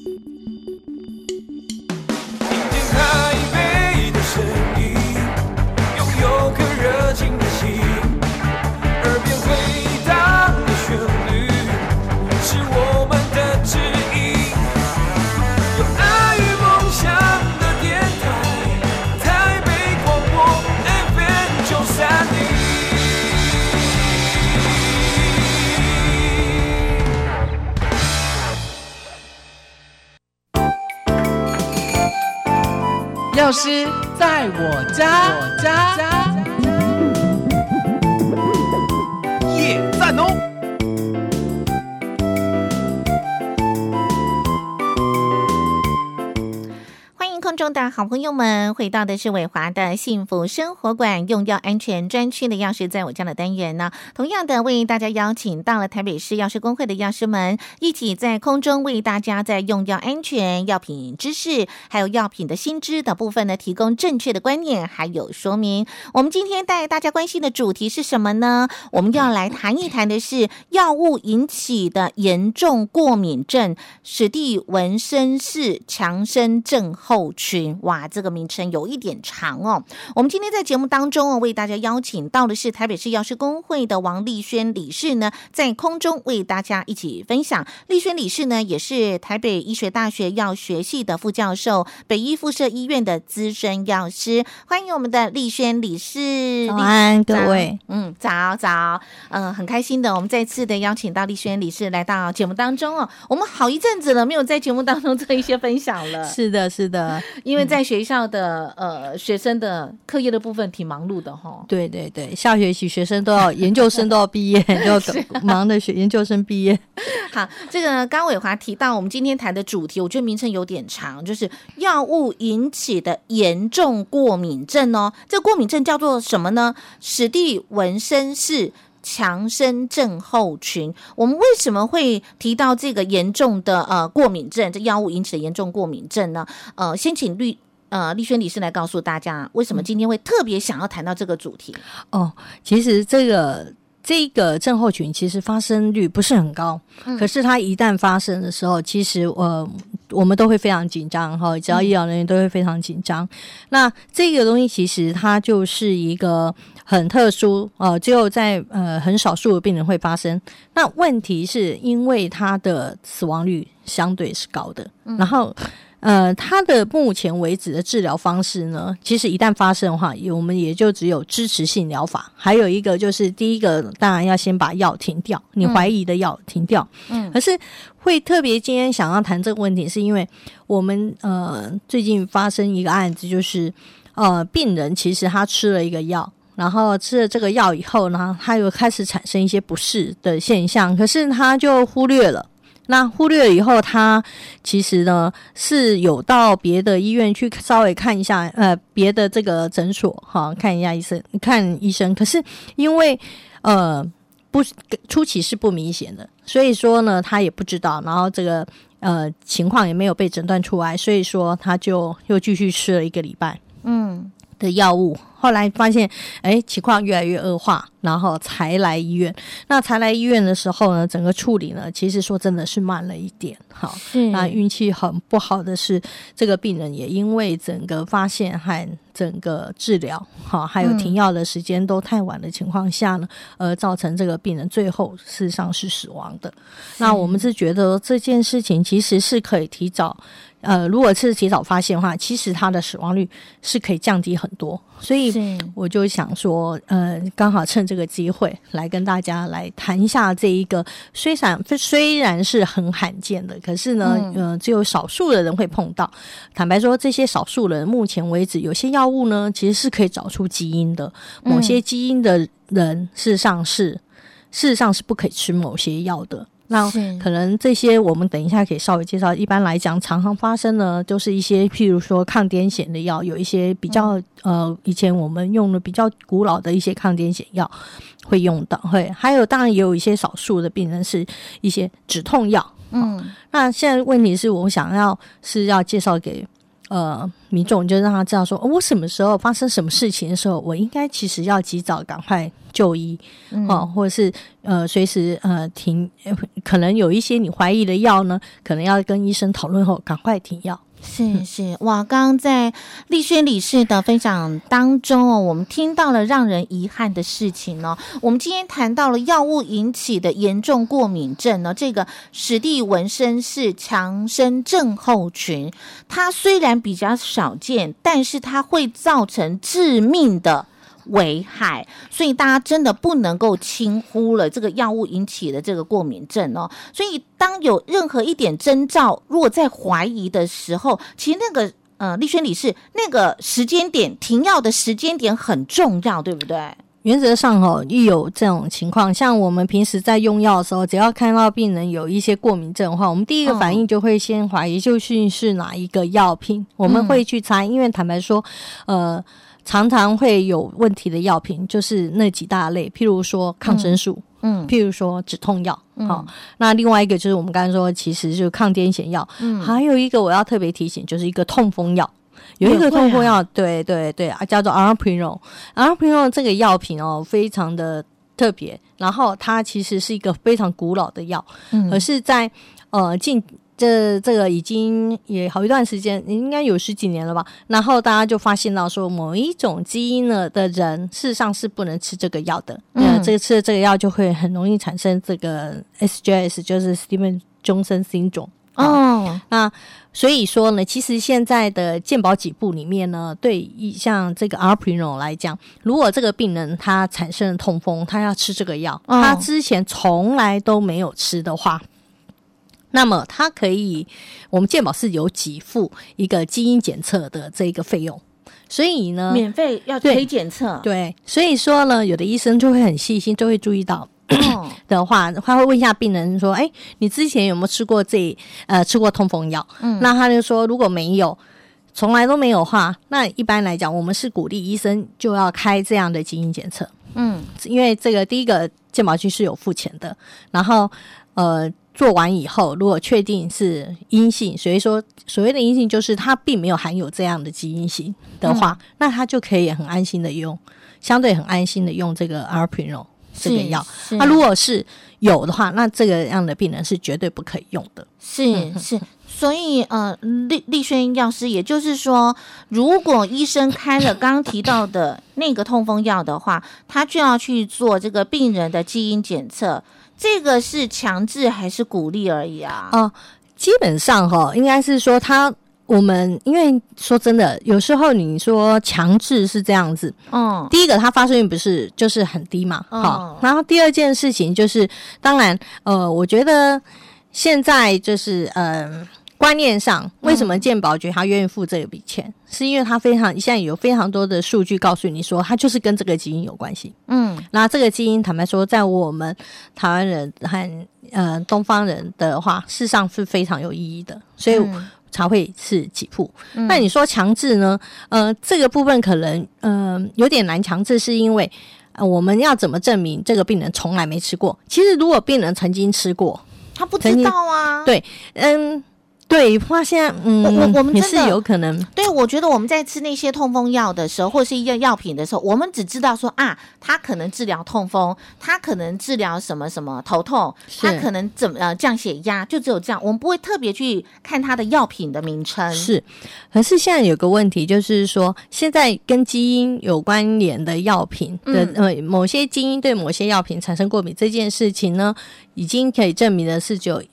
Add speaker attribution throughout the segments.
Speaker 1: 台北的声音，拥有颗热情的心，耳边回荡的旋律，是我们的指引。有爱与梦想的电台，台北广播 FM930。
Speaker 2: 药师在我家，
Speaker 1: 耶赞哦！
Speaker 3: 空中的好朋友们，回到的是伟华的幸福生活馆用药安全专区的药师在我家的单元呢。同样的，为大家邀请到了台北市药师公会的药师们，一起在空中为大家在用药安全、药品知识，还有药品的新知的部分呢，提供正确的观念还有说明。我们今天带大家关心的主题是什么呢？我们要来谈一谈的是药物引起的严重过敏症——史蒂文森氏强生症候群。哇，这个名称有一点长哦。我们今天在节目当中为大家邀请到的是台北市药师公会的王丽萱理事呢，在空中为大家一起分享。丽萱理事呢，也是台北医学大学药学系的副教授，北医附设医院的资深药师。欢迎我们的丽萱理事。
Speaker 4: 早安，各位。
Speaker 3: 早。很开心的，我们再次的邀请到丽萱理事来到节目当中哦。我们好一阵子了，没有在节目当中做一些分享了。
Speaker 4: 是的，
Speaker 3: 因为在学校的学生的课业的部分挺忙碌的齁。
Speaker 4: 对，下学期学生都要研究生都要毕业，就要忙的研究生毕业。
Speaker 3: 好，这个刚伟华提到我们今天谈的主题，我觉得名称有点长，就是药物引起的严重过敏症哦。这个过敏症叫做什么呢？史蒂文森氏强生症候群。我们为什么会提到这个严重的过敏症，这药物引起的严重过敏症呢？先请丽萱理事来告诉大家，为什么今天会特别想要谈到这个主题？
Speaker 4: 其实这个症候群其实发生率不是很高，可是它一旦发生的时候，其实我们都会非常紧张哈，只要医疗人员都会非常紧张。那这个东西其实它就是一个很特殊只有在很少数的病人会发生。那问题是因为它的死亡率相对是高的，然后它的目前为止的治疗方式呢，其实一旦发生的话，我们也就只有支持性疗法，还有一个就是第一个当然要先把药停掉，你怀疑的药停掉。可是会特别今天想要谈这个问题，是因为我们最近发生一个案子，就是病人其实他吃了一个药，然后吃了这个药以后呢，他又开始产生一些不适的现象，可是他就忽略了。那忽略了以后，他其实呢是有到别的医院去稍微看一下，别的这个诊所看一下看医生。可是因为不初期是不明显的，所以说呢他也不知道，然后这个情况也没有被诊断出来，所以说他就又继续吃了1个礼拜的药物。后来发现情况越来越恶化，然后才来医院。那才来医院的时候呢，整个处理呢其实说真的是慢了一点。好，那运气很不好的是，这个病人也因为整个发现和整个治疗还有停药的时间都太晚的情况下呢，造成这个病人最后事实上是死亡的。那我们是觉得这件事情其实是可以提早如果是提早发现的话，其实它的死亡率是可以降低很多。所以我就想说刚好趁这个机会来跟大家来谈一下这一个虽然是很罕见的，可是呢只有少数的人会碰到。坦白说，这些少数人目前为止有些药物呢其实是可以找出基因的，某些基因的人事实上是不可以吃某些药的。那可能这些我们等一下可以稍微介绍。一般来讲常常发生呢就是一些譬如说抗癫痫的药，有一些比较以前我们用的比较古老的一些抗癫痫药会用到，还有当然也有一些少数的病人是一些止痛药。那现在问题是我想要介绍给民众，就让他知道说，我什么时候发生什么事情的时候，我应该其实要及早赶快就医，或者是随时停，可能有一些你怀疑的药呢，可能要跟医生讨论后赶快停药。
Speaker 3: 是哇，刚刚在丽萱理事的分享当中哦，我们听到了让人遗憾的事情哦。我们今天谈到了药物引起的严重过敏症呢，这个史蒂文森氏强生症候群，它虽然比较少见，但是它会造成致命的危害，所以大家真的不能够轻忽了这个药物引起的这个过敏症哦。所以当有任何一点征兆，如果在怀疑的时候，其实那个丽萱理事那个时间点停药的时间点很重要，对不对？
Speaker 4: 原则上一有这种情况，像我们平时在用药的时候，只要看到病人有一些过敏症的话，我们第一个反应就会先怀疑就是哪一个药品，我们会去猜，因为坦白说常常会有问题的药品就是那几大类，譬如说抗生素，譬如说止痛药，那另外一个就是我们刚才说其实就是抗癫痫药，还有一个我要特别提醒，就是一个痛风药。有一个痛风药，对，叫做 Aripinol 这个药品非常的特别，然后它其实是一个非常古老的药，可是在这个已经也好一段时间，应该有10几年了吧，然后大家就发现到说某一种基因的人事实上是不能吃这个药的，吃这个药就会很容易产生这个 SJS， 就是 Stevens-Johnson syndrome。那所以说呢，其实现在的健保给付里面呢，对像这个 Aripinol 来讲，如果这个病人他产生了痛风，他要吃这个药，他之前从来都没有吃的话，那么他可以，我们健保是有给付一个基因检测的这个费用，所以呢，
Speaker 3: 免费要可以检测，
Speaker 4: 对，所以说呢，有的医生就会很细心，就会注意到。的话，他会问一下病人说：“你之前有没有吃过吃过痛风药？”那他就说，如果没有，从来都没有的话，那一般来讲，我们是鼓励医生就要开这样的基因检测。因为这个第一个健保局是有付钱的，然后做完以后，如果确定是阴性，所以说所谓的阴性就是它并没有含有这样的基因型的话，那他就可以很安心的用，相对很安心的用这个 Aripinol。这个药，那如果是有的话，那这个样的病人是绝对不可以用的。是，
Speaker 3: 所以丽萱药师，也就是说，如果医生开了刚刚提到的那个痛风药的话，他就要去做这个病人的基因检测，这个是强制还是鼓励而已啊？
Speaker 4: 基本上应该是说我们因为说真的，有时候你说强制是这样子，第一个它发生率不是就是很低嘛，然后第二件事情就是，当然我觉得现在就是观念上，为什么健保局他愿意付这笔钱，是因为他现在有非常多的数据告诉你说，它就是跟这个基因有关系。那这个基因坦白说，在我们台湾人和东方人的话，事实上是非常有意义的，所以才会是给付。那你说强制呢？这个部分可能有点难强制，是因为我们要怎么证明这个病人从来没吃过？其实如果病人曾经吃过，
Speaker 3: 他不知道啊。
Speaker 4: 对，对，发现
Speaker 3: 我们
Speaker 4: 也是有可能。
Speaker 3: 对，我觉得我们在吃那些痛风药的时候，或是一些药品的时候，我们只知道说它可能治疗痛风，它可能治疗什么什么头痛，它可能降血压，就只有这样，我们不会特别去看它的药品的名称。
Speaker 4: 是，可是现在有个问题，就是说现在跟基因有关联的药品的某些基因对某些药品产生过敏这件事情呢，已经可以证明的是只有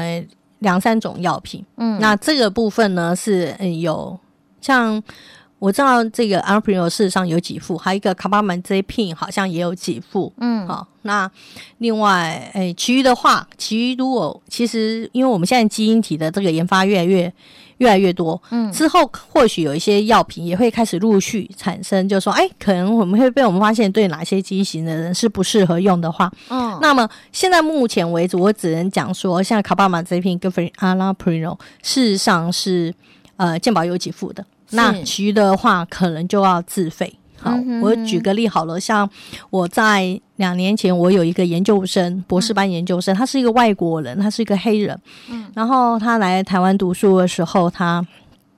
Speaker 4: 2-3种药品。那这个部分呢是有像我知道这个 Aripinol 事实上有给付，还有一个 Carbamazepine 好像也有给付。好，那另外其余如果其实因为我们现在基因体的这个研发越来越多，之后或许有一些药品也会开始陆续产生，就是说可能我们会被我们发现对哪些基因型的人是不适合用的话，那么现在目前为止我只能讲说，像 Carbamazepine 跟 Aripinol 事实上是健保有给付的，那其余的话可能就要自费。好，我举个例好了，像我在2年前，我有一个研究生，博士班研究生，他是一个外国人，他是一个黑人，然后他来台湾读书的时候，他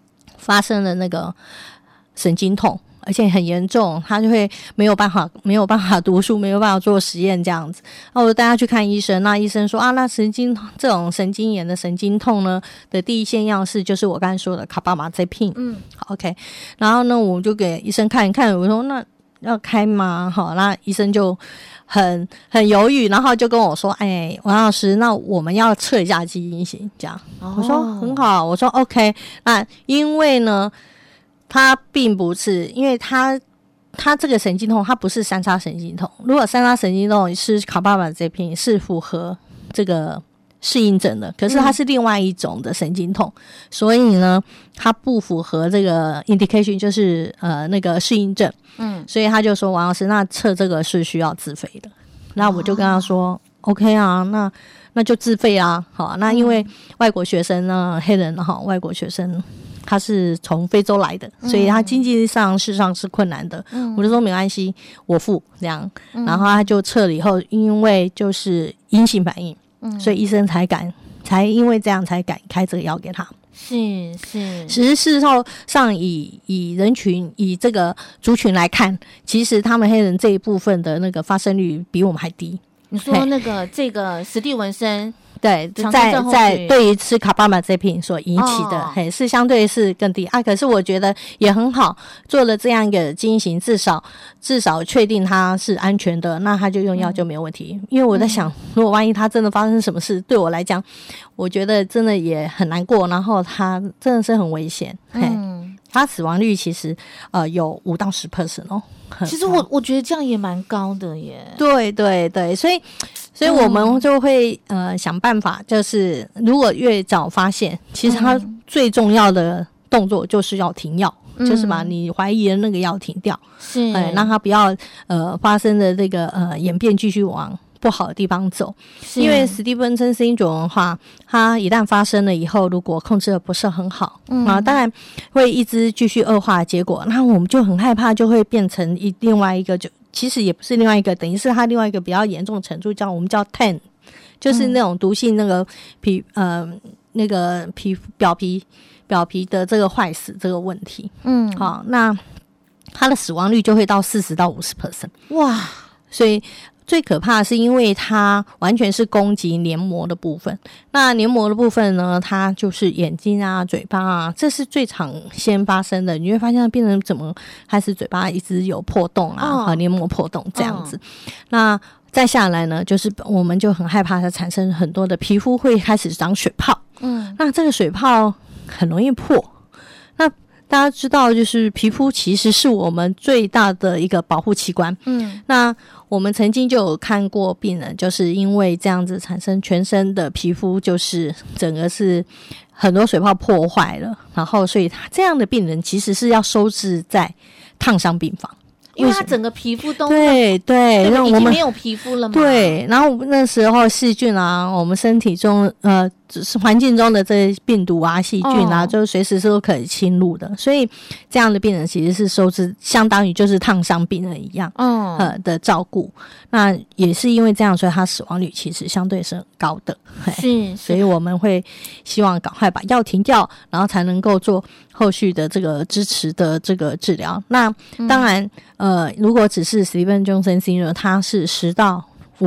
Speaker 4: 发生了那个神经痛，而且很严重，他就会没有办法读书，没有办法做实验这样子。我就带他去看医生，那医生说那这种神经炎的神经痛呢的第一线样式就是我刚才说的卡巴马这片。好 OK， 然后呢我就给医生看一看，我说那要开吗？好，那医生就很犹豫，然后就跟我说王老师，那我们要测一下基因型这样。我说很好，我说 OK， 那因为呢它并不是，因为它这个神经痛它不是三叉神经痛，如果三叉神经痛是卡巴马这片是符合这个适应症的，可是它是另外一种的神经痛，所以呢它不符合这个 indication， 就是那个适应症。所以他就说王老师，那测这个是需要自费的。那我就跟他说OK 啊，那就自费啊。好，那因为外国学生呢，黑人外国学生他是从非洲来的，所以他经济上事实上是困难的。我就说没关系，我付这样。然后他就测了以后，因为就是阴性反应，所以医生才因为这样才敢开这个药给他。
Speaker 3: 是，
Speaker 4: 其实事实上以人群以这个族群来看，其实他们黑人这一部分的那个发生率比我们还低。
Speaker 3: 你说那个这个史蒂文森
Speaker 4: 对，在对于吃卡巴马这瓶所引起的，是相对是更低可是我觉得也很好，做了这样一个基因型，至少确定它是安全的，那他就用药就没有问题。因为我在想，如果万一他真的发生什么事，对我来讲，我觉得真的也很难过，然后他真的是很危险。他死亡率其实有5到10% 哦。
Speaker 3: 其实我觉得这样也蛮高的耶。
Speaker 4: 对，所以我们就会想办法，就是如果越早发现，其实它最重要的动作就是要停药，就是把你怀疑的那个药停掉，
Speaker 3: 是
Speaker 4: 让它不要发生的这个演变继续往不好的地方走。因为史蒂芬森syndrome的话，它一旦发生了以后，如果控制的不是很好，当然会一直继续恶化的结果，那我们就很害怕，就会变成另外一个，就其实也不是另外一个，等于是它另外一个比较严重的程度，我们叫 TEN， 就是那种毒性那个那个表皮的这个坏死这个问题。好，那它的死亡率就会到40到50%。
Speaker 3: 哇，
Speaker 4: 所以最可怕的是因为它完全是攻击黏膜的部分，那黏膜的部分呢，它就是眼睛啊嘴巴啊，这是最常先发生的。你会发现病人怎么开始嘴巴一直有破洞啊，黏膜破洞这样子。那再下来呢，就是我们就很害怕它产生很多的皮肤会开始长水泡。那这个水泡很容易破。那大家知道，就是皮肤其实是我们最大的一个保护器官。那我们曾经就有看过病人，就是因为这样子产生全身的皮肤，就是整个是很多水泡破坏了，然后所以他这样的病人其实是要收治在烫伤病房。
Speaker 3: 因为他整个皮肤都
Speaker 4: 对，
Speaker 3: 那已经没有皮肤了嘛。
Speaker 4: 对，然后那时候细菌啊，我们身体中环境中的这些病毒啊、细菌啊，就随时是都可以侵入的。所以这样的病人其实是收治相当于就是烫伤病人一样的照顾。那也是因为这样，所以他死亡率其实相对是很高的。
Speaker 3: 是，
Speaker 4: 所以我们会希望赶快把药停掉，然后才能够做后续的这个支持的这个治疗。那当然如果只是史蒂芬钟森syndrome，它是5到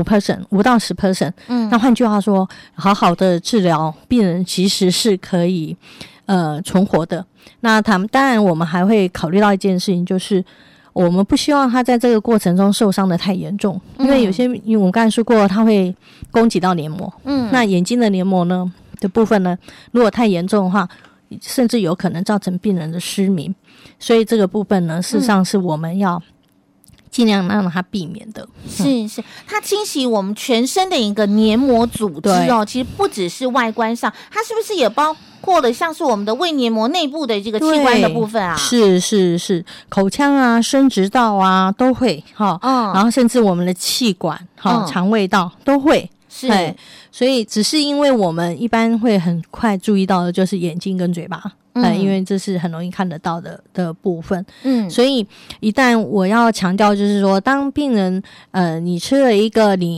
Speaker 4: 10%，那换句话说，好好的治疗病人其实是可以存活的。那当然我们还会考虑到一件事情，就是我们不希望他在这个过程中受伤的太严重，因为因为我们刚才说过，它会攻击到黏膜。那眼睛的黏膜呢的部分呢，如果太严重的话，甚至有可能造成病人的失明。所以这个部分呢，事实上是我们要尽量让它避免的。
Speaker 3: 是，它清洗我们全身的一个黏膜组织其实不只是外观上，它是不是也包括了像是我们的胃黏膜内部的这个器官的部分啊？是，口腔啊、生殖道啊都会然后甚至我们的气管肠胃道都会。是，所以只是因为我们一般会很快注意到的就是眼睛跟嘴巴。因为这是很容易看得到的部分。所以一旦我要强调就是说，当病人你吃了一个你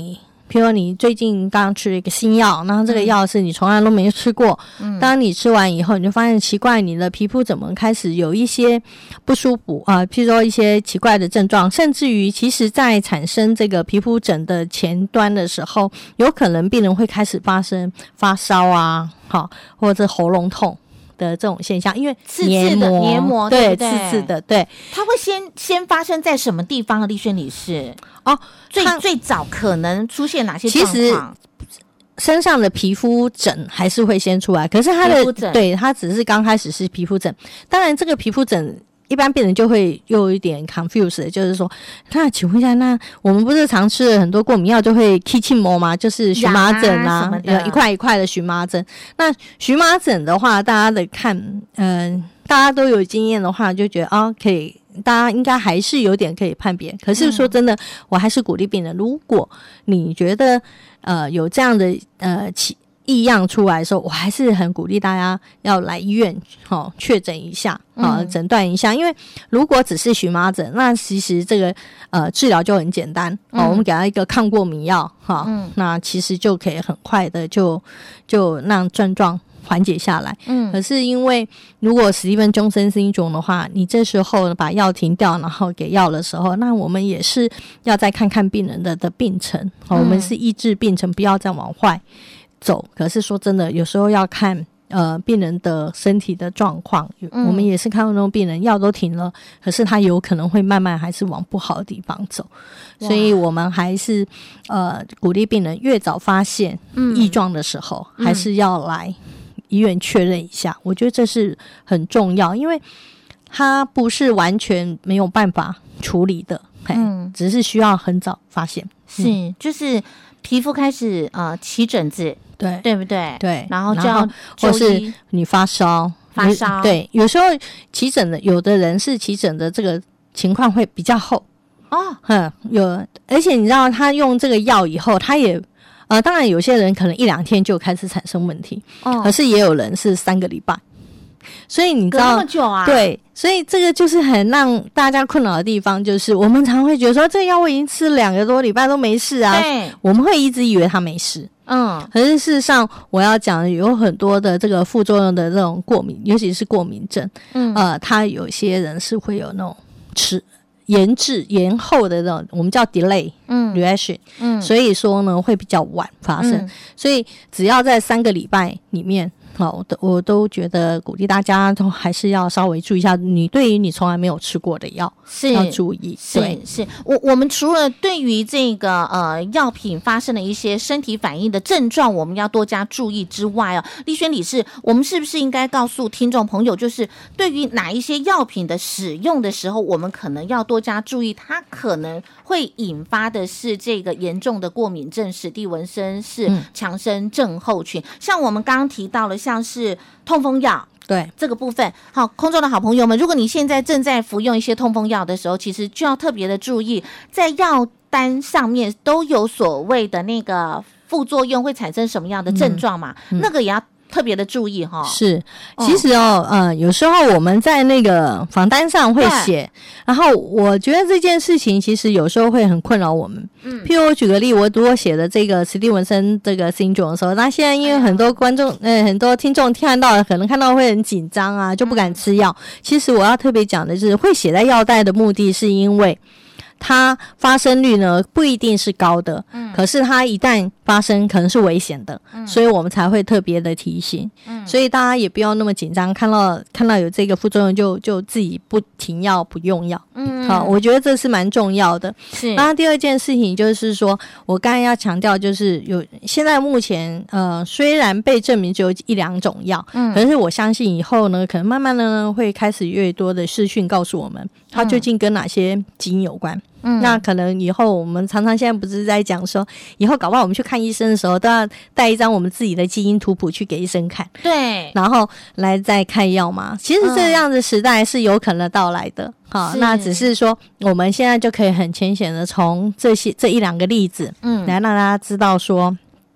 Speaker 4: 譬如你最近刚吃了一个新药，然后这个药是你从来都没吃过，当你吃完以后，你就发现奇怪，你的皮肤怎么开始有一些不舒服啊？譬如说一些奇怪的症状，甚至于其实在产生这个皮肤疹的前端的时候，有可能病人会开始发生发烧啊，好，或者喉咙痛的这种现象，因为黏膜对刺刺的，对，
Speaker 3: 它会先发生在什么地方啊？丽萱女士最早可能出现哪些状况？
Speaker 4: 其实身上的皮肤疹还是会先出来，可是它的对它只是刚开始是皮肤疹，当然这个皮肤疹一般病人就会又有一点 confused， 就是说，那请问一下，那我们不是常吃了很多过敏药就会起荨膜吗？就是荨麻疹啊，一块一块的荨麻疹。那荨麻疹的话，大家的大家都有经验的话，就觉得可以。大家应该还是有点可以判别，可是说真的，我还是鼓励病人，如果你觉得有这样的异样出来的时候，我还是很鼓励大家要来医院确诊一下诊断一下，因为如果只是荨麻疹，那其实这个治疗就很简单我们给他一个抗过敏药那其实就可以很快的就让症状缓解下来。可是因为如果史蒂芬钟森syndrome的话，你这时候把药停掉，然后给药的时候，那我们也是要再看看病人的病程我们是抑制病程，不要再往坏走。可是说真的，有时候要看病人的身体的状况我们也是看到那种病人药都停了，可是他有可能会慢慢还是往不好的地方走，所以我们还是鼓励病人越早发现异状的时候还是要来医院确认一下，我觉得这是很重要，因为它不是完全没有办法处理的只是需要很早发现
Speaker 3: 是就是皮肤开始起疹子，对不对？
Speaker 4: 对，
Speaker 3: 然后就要
Speaker 4: 或是你发烧，对，有时候起疹的，有的人是起疹的这个情况会比较厚而且你知道他用这个药以后，他也当然有些人可能1-2天就开始产生问题可是也有人是3个礼拜，所以你知道
Speaker 3: 隔那么久啊？
Speaker 4: 对，所以这个就是很让大家困扰的地方，就是我们常会觉得说这个药我已经吃了2个多礼拜都没事啊，
Speaker 3: 对，
Speaker 4: 我们会一直以为它没事可是事实上我要讲有很多的这个副作用的这种过敏，尤其是过敏症它有些人是会有那种延后的那种我们叫 delay reaction所以说呢会比较晚发生所以只要在3个礼拜里面我都觉得鼓励大家都还是要稍微注意一下，你对于你从来没有吃过的药是要注意。
Speaker 3: 是我们除了对于这个药品发生的一些身体反应的症状我们要多加注意之外丽萱理事，我们是不是应该告诉听众朋友，就是对于哪一些药品的使用的时候我们可能要多加注意，它可能会引发的是这个严重的过敏症，史蒂文森氏强生症候群像我们刚刚提到了像是痛风药
Speaker 4: 对
Speaker 3: 这个部分，好，空中的好朋友们，如果你现在正在服用一些痛风药的时候，其实就要特别的注意，在药单上面都有所谓的那个副作用会产生什么样的症状嘛那个也要特别的注意
Speaker 4: 是，其实有时候我们在那个访单上会写，然后我觉得这件事情其实有时候会很困扰我们譬如我举个例，我如果写的这个史蒂文森这个 syndrome 的时候，那现在因为很多观众很多听众看到可能看到会很紧张啊，就不敢吃药其实我要特别讲的是会写在药袋的目的是因为它发生率呢不一定是高的可是它一旦发生可能是危险的所以我们才会特别的提醒所以大家也不要那么紧张，看到有这个副作用就自己不停药不用药好，我觉得这是蛮重要的是。然后第二件事情就是说我刚才要强调就是现在目前虽然被证明只有1-2种药可是我相信以后呢可能慢慢的呢会开始越多的视讯告诉我们它究竟跟哪些基因有关那可能以后我们常常现在不是在讲说以后搞不好我们去看医生的时候都要带一张我们自己的基因图谱去给医生看对，然后来再开药嘛其实这样的时代是有可能到来的好，那只是说我们现在就可以很浅显的从这1-2个例子来让大家知道说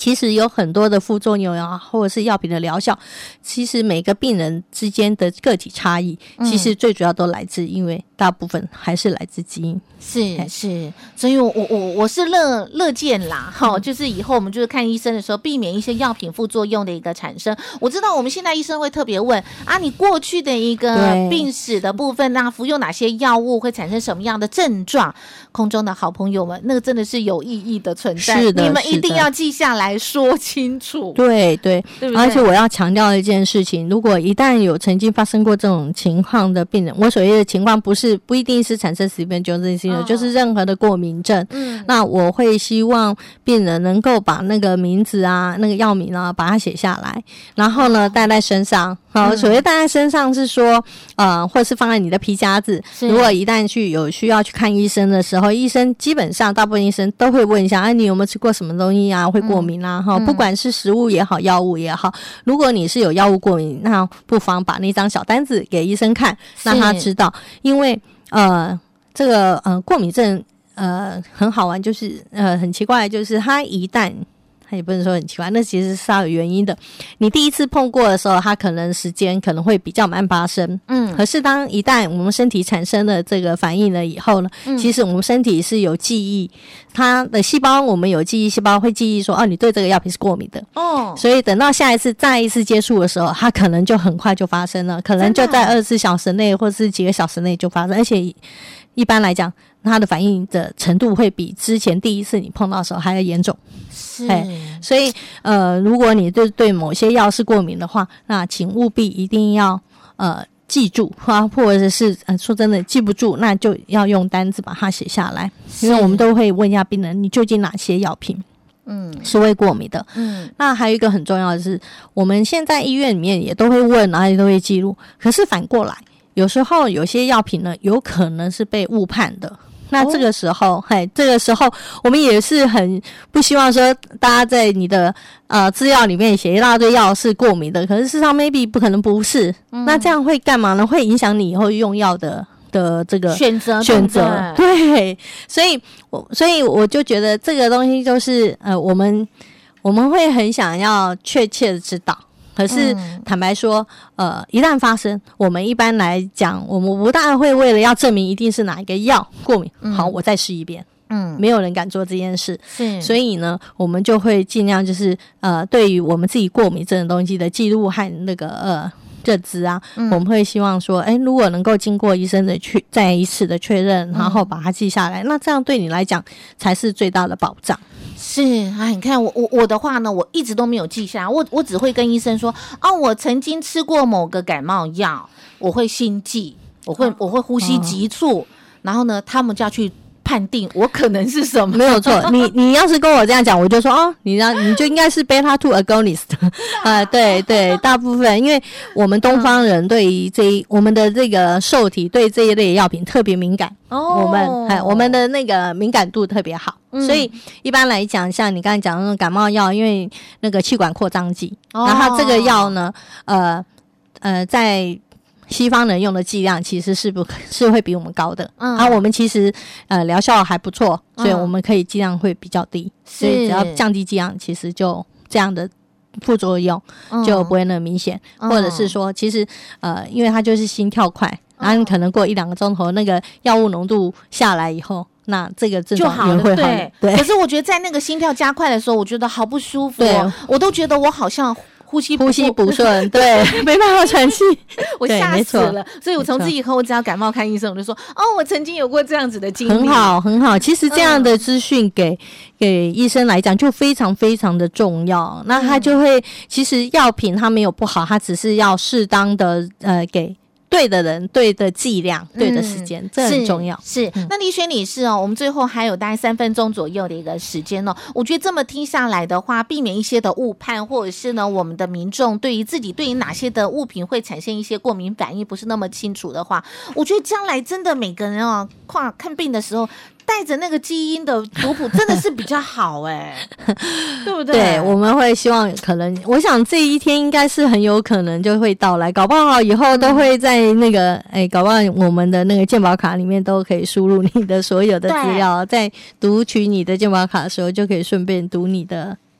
Speaker 4: 其实有很多的副作用啊，或者是药品的疗效，其实每个病人之间的个体差异，其实最主要都来自，因为大部分还是来自基因。
Speaker 3: 是，所以我是乐见啦，就是以后我们就是看医生的时候，避免一些药品副作用的一个产生。我知道我们现在医生会特别问啊，你过去的一个病史的部分，那服用哪些药物会产生什么样的症状？空中的好朋友们，那个真的是有意义的存在，
Speaker 4: 是的，
Speaker 3: 你们一定要记下来说清楚。
Speaker 4: 对，
Speaker 3: 对不对？
Speaker 4: 而且我要强调一件事情，如果一旦有曾经发生过这种情况的病人，我所谓的情况不一定是产生死变纠正性的，就是任何的过敏症。那我会希望病人能够把那个名字啊、那个药名啊，把它写下来，然后呢带在身上。所谓带在身上是说，或者是放在你的皮夹子。如果一旦有需要去看医生的时候，医生基本上大部分医生都会问一下，你有没有吃过什么东西啊，会过敏啊？不管是食物也好，药物也好，如果你是有药物过敏，那不妨把那张小单子给医生看，让他知道，因为这个过敏症很好玩，就是很奇怪，就是它一旦它也不能说很奇怪，那其实是它有原因的。你第一次碰过的时候，它可能时间可能会比较慢发生，可是当一旦我们身体产生了这个反应了以后呢，其实我们身体是有记忆，它的细胞，我们有记忆细胞会记忆说，你对这个药品是过敏的，所以等到下一次再一次接触的时候，它可能就很快就发生了，可能就在24小时内或是几个小时内就发生，而且一般来讲，它的反应的程度会比之前第一次你碰到的时候还要严重。所以如果你对某些药是过敏的话，那请务必一定要记住啊，或者是说真的记不住，那就要用单子把它写下来，因为我们都会问一下病人，你究竟哪些药品是会过敏的。那还有一个很重要的是，我们现在医院里面也都会问，然后也都会记录，可是反过来有时候有些药品呢，有可能是被误判的。那这个时候，我们也是很不希望说大家在你的资料里面写一大堆药是过敏的，可是事实上 maybe 不可能不是。那这样会干嘛呢？会影响你以后用药的这个选择。对，所以我就觉得这个东西就是我们会很想要确切的知道。可是坦白说一旦发生，我们一般来讲，我们不大会为了要证明一定是哪一个药过敏，好，我再试一遍。没有人敢做这件事，所以呢，我们就会尽量就是对于我们自己过敏症的东西的记录和那个认知啊，我们会希望说，如果能够经过医生的再一次的确认，然后把它记下来，那这样对你来讲才是最大的保障。
Speaker 3: 是啊，你看我的话呢，我一直都没有记下，我只会跟医生说，我曾经吃过某个感冒药，我会心悸，我会呼吸急促，然后呢，他们就要去判定我可能是什么。
Speaker 4: 没有错，你要是跟我这样讲，我就说你就应该是 beta 2 agonist 对，大部分因为我们东方人对于我们的这个受体对这一类药品特别敏感，我们的那个敏感度特别好，所以一般来讲，像你刚才讲的那种感冒药，因为那个气管扩张剂，然后这个药呢，在西方人用的剂量其实是会比我们高的，我们其实疗效还不错，所以我们可以剂量会比较低，所以只要降低剂量，其实就这样的副作用就不会那么明显，或者是说，其实因为它就是心跳快，然后你可能过1-2个钟头，那个药物浓度下来以后，那这个症状也会好了。对，
Speaker 3: 可是我觉得在那个心跳加快的时候，我觉得好不舒服我都觉得我好像呼吸不
Speaker 4: 顺，对，没办法喘气，
Speaker 3: 我吓死了。所以我从此以后，我只要感冒看医生，我就说，我曾经有过这样子的经历。
Speaker 4: 很好。其实这样的资讯给医生来讲就非常非常的重要。那他就会，其实药品它没有不好，它只是要适当的给对的人、对的剂量、对的时间，这很重要。
Speaker 3: 是，那李雪女士我们最后还有大概3分钟左右的一个时间我觉得这么听下来的话，避免一些的误判，或者是呢我们的民众对于自己对于哪些的物品会产生一些过敏反应不是那么清楚的话，我觉得将来真的每个人看病的时候带着那个基因的图谱真的是比较好对不对？
Speaker 4: 对，我们会希望可能，我想这一天应该是很有可能就会到来，搞不好以后都会在那个搞不好我们的那个健保卡里面都可以输入你的所有的资料，在读取你的健保卡的时候就可以顺便读你的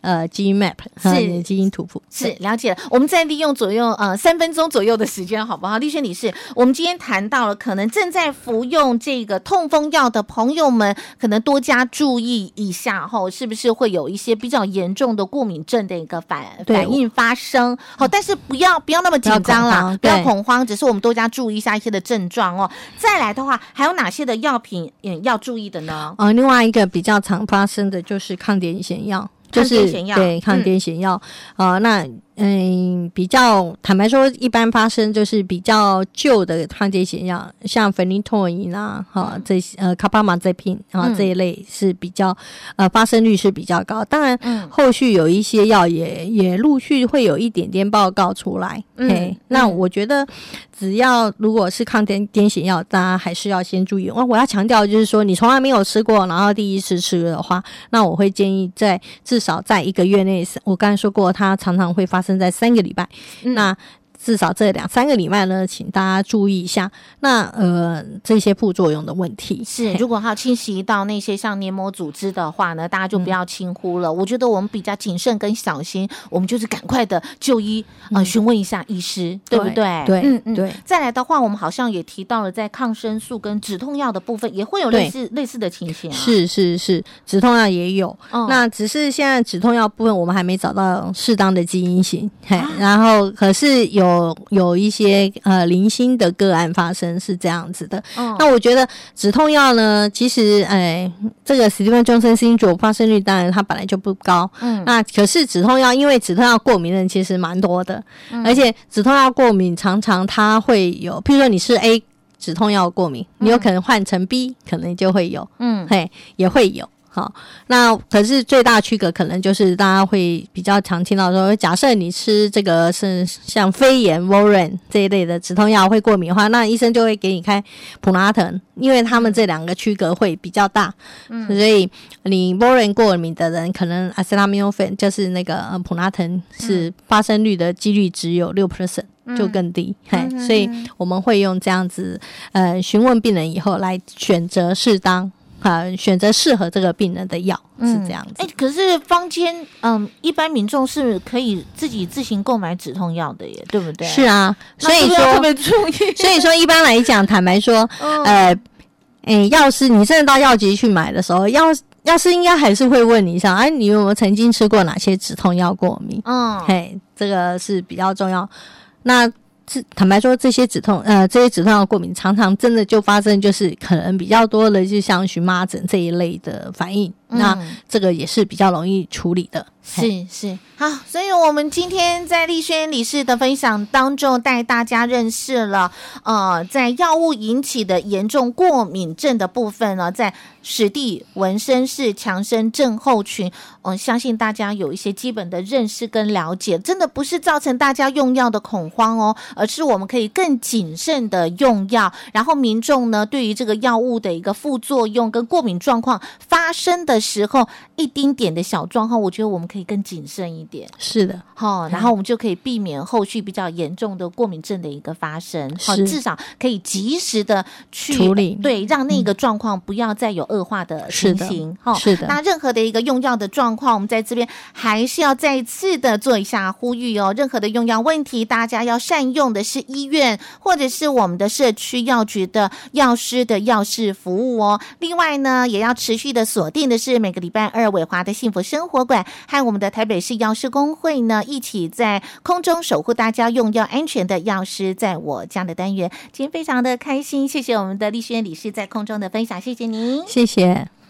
Speaker 4: 基因 map， 你的基因图谱。
Speaker 3: 是了解了。我们再利用左右3分钟左右的时间，好不好？丽萱理事，我们今天谈到了可能正在服用这个痛风药的朋友们，可能多加注意一下后，是不是会有一些比较严重的过敏症的一个反应发生？好，但是不要那么紧张啦，不要恐慌，只是我们多加注意一下一些的症状哦。再来的话，还有哪些的药品要注意的呢？
Speaker 4: 另外一个比较常发生的就是抗癫痫药。就是对抗癫痫药那比较坦白说，一般发生就是比较旧的抗癫痫药，像芬尼托因啊，这卡巴马这片这一类是比较发生率是比较高。当然，后续有一些药也陆续会有一点点报告出来。那我觉得只要如果是抗癫痫药，大家还是要先注意。我要强调就是说，你从来没有吃过，然后第一次吃的话，那我会建议至少在1个月内，我刚才说过，它常常会发生在3个礼拜。那至少这2-3个礼拜呢，请大家注意一下。那这些副作用的问题
Speaker 3: 是，如果它侵袭到那些像黏膜组织的话呢，大家就不要轻忽了。我觉得我们比较谨慎跟小心，我们就是赶快的就医，询问一下医师，对不对？
Speaker 4: 对。
Speaker 3: 再来的话，我们好像也提到了，在抗生素跟止痛药的部分也会有类似的情形啊。
Speaker 4: 是，止痛药也有。那只是现在止痛药部分我们还没找到适当的基因型，然后可是有一些零星的个案发生是这样子的。那我觉得止痛药呢，其实这个史蒂芬·强森氏症发生率当然它本来就不高。那可是止痛药，因为止痛药过敏人其实蛮多的，而且止痛药过敏常常它会有，譬如说你是 A 止痛药过敏，你有可能换成 B， 可能就会有，也会有。好，那可是最大区隔可能就是大家会比较常听到说，假设你吃这个是像肺炎 Voren 这一类的止痛药会过敏的话，那医生就会给你开普拉腾，因为他们这2个区隔会比较大。所以你 Voren 过敏的人，可能 acetaminophen 就是那个普拉腾是发生率的几率只有 6%。就更低。所以我们会用这样子询问病人以后来选择适当选择适合这个病人的药，是这样子。
Speaker 3: 可是坊间一般民众是可以自己自行购买止痛药的耶，对不对？
Speaker 4: 是啊，所以说
Speaker 3: 特别注意。
Speaker 4: 所以说一般来讲，坦白说药师你真的到药局去买的时候，药师应该还是会问你一下，你有没有曾经吃过哪些止痛药过敏？这个是比较重要。那坦白说，这些止痛药过敏常常真的就发生，就是可能比较多的，就像荨麻疹这一类的反应。那这个也是比较容易处理的。
Speaker 3: 是好，所以我们今天在丽萱理事的分享当中，带大家认识了在药物引起的严重过敏症的部分呢，在史蒂文森氏强生症候群，相信大家有一些基本的认识跟了解，真的不是造成大家用药的恐慌哦，而是我们可以更谨慎的用药，然后民众呢对于这个药物的一个副作用跟过敏状况发生的时候，一丁点的小状况，我觉得我们可以更谨慎一点。
Speaker 4: 是的，
Speaker 3: 然后我们就可以避免后续比较严重的过敏症的一个发生，至少可以及时的去
Speaker 4: 处理，
Speaker 3: 对，让那个状况不要再有恶化的情形。
Speaker 4: 是的。
Speaker 3: 那任何的一个用药的状况，我们在这边还是要再一次的做一下呼吁哦。任何的用药问题，大家要善用的是医院或者是我们的社区药局的药师的药事服务哦。另外呢，也要持续的锁定的是每个礼拜2伟华的幸福生活馆和我们的台北市药师公会呢，一起在空中守护大家用药安全的药师在我家的单元。今天非常的开心，谢谢我们的丽萱理事在空中的分享，谢谢您，
Speaker 4: 谢谢。